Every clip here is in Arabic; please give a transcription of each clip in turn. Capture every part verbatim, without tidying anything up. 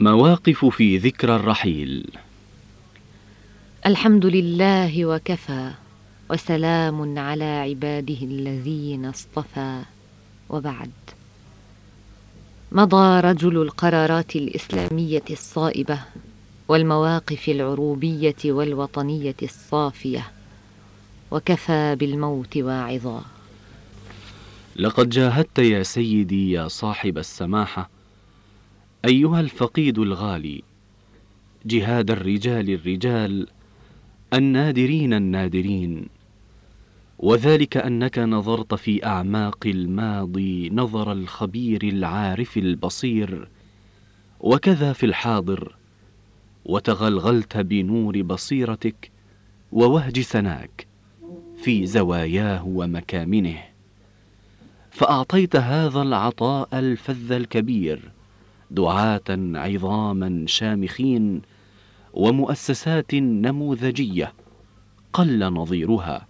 مواقف في ذكرى الرحيل. الحمد لله وكفى، وسلام على عباده الذين اصطفى، وبعد. مضى رجل القرارات الإسلامية الصائبة والمواقف العروبية والوطنية الصافية، وكفى بالموت واعظا. لقد جاهدت يا سيدي يا صاحب السماحة أيها الفقيد الغالي جهاد الرجال الرجال النادرين النادرين، وذلك أنك نظرت في أعماق الماضي نظر الخبير العارف البصير، وكذا في الحاضر، وتغلغلت بنور بصيرتك ووهج سناك في زواياه ومكامنه، فأعطيت هذا العطاء الفذ الكبير دعاة عظاما شامخين ومؤسسات نموذجية قل نظيرها،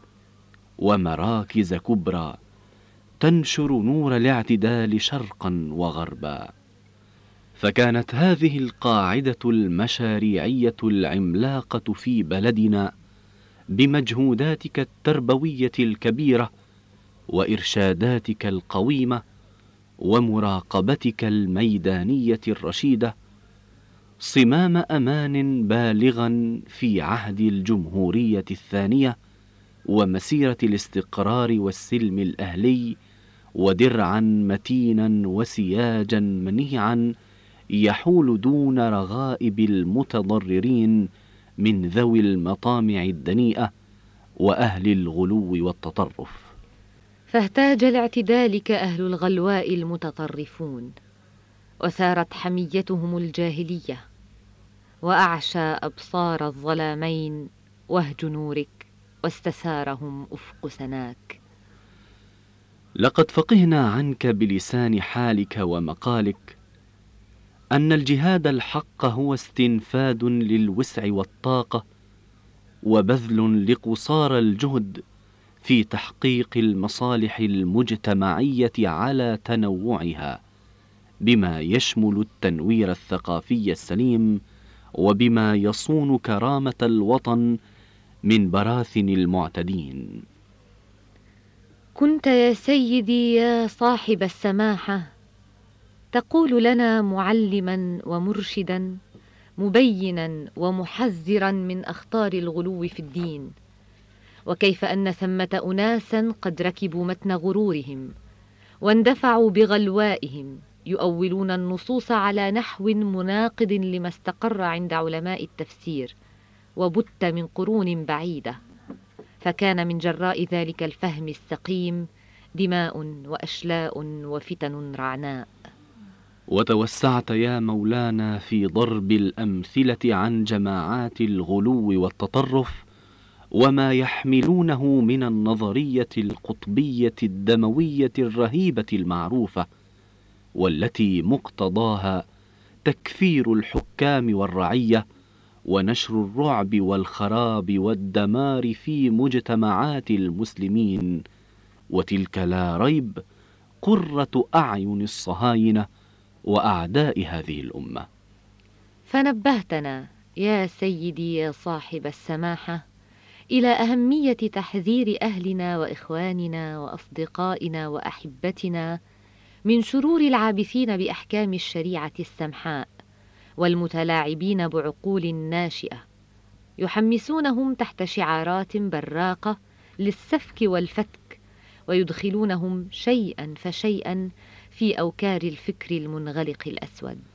ومراكز كبرى تنشر نور الاعتدال شرقا وغربا. فكانت هذه القاعدة المشاريعية العملاقة في بلدنا بمجهوداتك التربوية الكبيرة وإرشاداتك القويمة ومراقبتك الميدانية الرشيدة صمام أمان بالغا في عهد الجمهورية الثانية ومسيرة الاستقرار والسلم الأهلي، ودرعا متينا وسياجا منيعا يحول دون رغائب المتضررين من ذوي المطامع الدنيئة وأهل الغلو والتطرف. فاهتاج لاعتدالك أهل الغلواء المتطرفون، وثارت حميتهم الجاهلية، وأعشى أبصار الظلامين وهج نورك، واستثارهم أفق سناك. لقد فقهنا عنك بلسان حالك ومقالك أن الجهاد الحق هو استنفاد للوسع والطاقة وبذل لقصارى الجهد في تحقيق المصالح المجتمعية على تنوعها، بما يشمل التنوير الثقافي السليم، وبما يصون كرامة الوطن من براثن المعتدين. كنت يا سيدي يا صاحب السماحة تقول لنا معلما ومرشدا مبينا ومحذرا من أخطار الغلو في الدين، وكيف أن ثمة أناسا قد ركبوا متن غرورهم واندفعوا بغلوائهم يؤولون النصوص على نحو مناقض لما استقر عند علماء التفسير وبت من قرون بعيدة، فكان من جراء ذلك الفهم السقيم دماء وأشلاء وفتن رعناء. وتوسعت يا مولانا في ضرب الأمثلة عن جماعات الغلو والتطرف وما يحملونه من النظرية القطبية الدموية الرهيبة المعروفة، والتي مقتضاها تكفير الحكام والرعية ونشر الرعب والخراب والدمار في مجتمعات المسلمين، وتلك لا ريب قرة أعين الصهاينة وأعداء هذه الأمة. فنبهتنا يا سيدي يا صاحب السماحة إلى أهمية تحذير أهلنا وإخواننا وأصدقائنا وأحبتنا من شرور العابثين بأحكام الشريعة السمحاء والمتلاعبين بعقول ناشئة، يحمسونهم تحت شعارات براقة للسفك والفتك، ويدخلونهم شيئا فشيئا في أوكار الفكر المنغلق الأسود.